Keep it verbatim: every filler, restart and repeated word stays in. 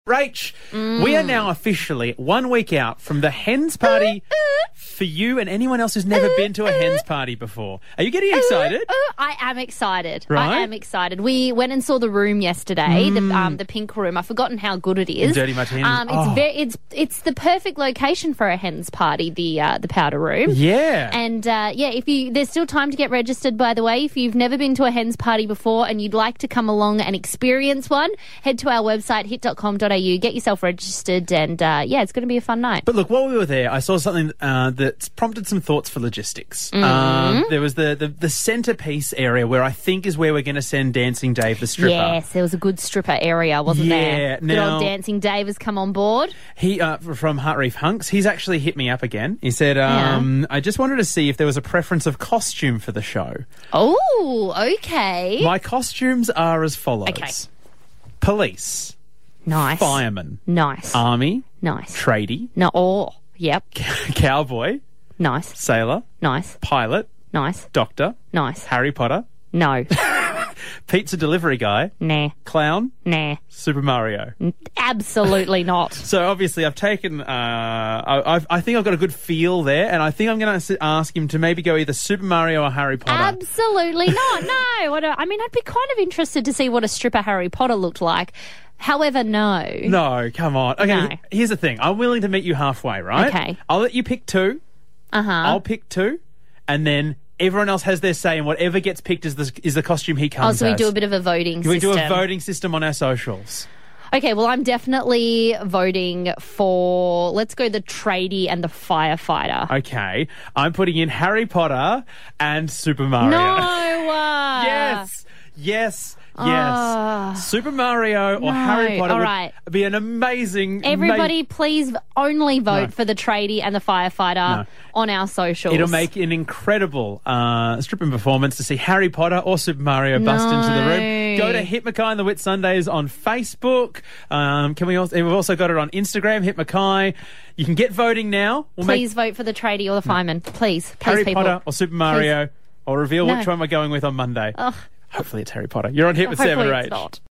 Rach, mm. we are now officially one week out from the hens party for you and anyone else who's never been to a hens party before. Are you getting excited? I am excited. Right? I am excited. We went and saw the room yesterday, mm. the, um, the pink room. I've forgotten how good it is. Dirty Martini. Um, it's oh. very, it's it's the perfect location for a hens party. The uh, the powder room. Yeah. And uh, yeah, if you there's still time to get registered. By the way, if you've never been to a hens party before and you'd like to come along and experience one, head to our website hit dot com dot a u. Get yourself registered, and uh, yeah, it's going to be a fun night. But look, while we were there, I saw something uh, that's prompted some thoughts for logistics. Mm-hmm. Um, there was the, the, the centrepiece area where I think is where we're going to send Dancing Dave the stripper. Yes, there was a good stripper area, wasn't yeah, there? Yeah, good now old Dancing Dave has come on board. He uh, from Heart Reef Hunks. He's actually hit me up again. He said, um, yeah. "I just wanted to see if there was a preference of costume for the show." Oh, okay. My costumes are as follows: Okay. Police. Nice. Fireman. Nice. Army. Nice. Tradie. No. Oh, yep. Cowboy. Nice. Sailor. Nice. Pilot. Nice. Doctor. Nice. Harry Potter. No. Pizza delivery guy. Nah. Clown. Nah. Super Mario. Absolutely not. So obviously I've taken, uh, I, I've, I think I've got a good feel there, and I think I'm going to ask him to maybe go either Super Mario or Harry Potter. Absolutely not. No. What a, I mean, I'd be kind of interested to see what a stripper Harry Potter looked like. However, no. No, come on. Okay, No. here's the thing. I'm willing to meet you halfway, right? Okay. I'll let you pick two. Uh-huh. I'll pick two, and then everyone else has their say, and whatever gets picked is the, is the costume he comes Oh, so we as. do a bit of a voting we system. We do a voting system on our socials. Okay, well, I'm definitely voting for, let's go the tradie and the firefighter. Okay. I'm putting in Harry Potter and Super Mario. No! Uh, Yes! Yes! Yes. Oh, Super Mario or no. Harry Potter All would right. be an amazing... Everybody, ma- please only vote No. for the tradie and the firefighter No. on our socials. It'll make an incredible uh, stripping performance to see Harry Potter or Super Mario bust No. into the room. Go to Hit Mackay and the Whit Sundays on Facebook. Um, can we also? We've also got it on Instagram. Hit Mackay. You can get voting now. We'll Please vote for the tradie or the fireman. Please, please, Harry people. Potter or Super Mario. I'll reveal No. which one we're going with on Monday. Ugh. Hopefully it's Harry Potter. You're on Hit with Hopefully Seven it's Rach. not.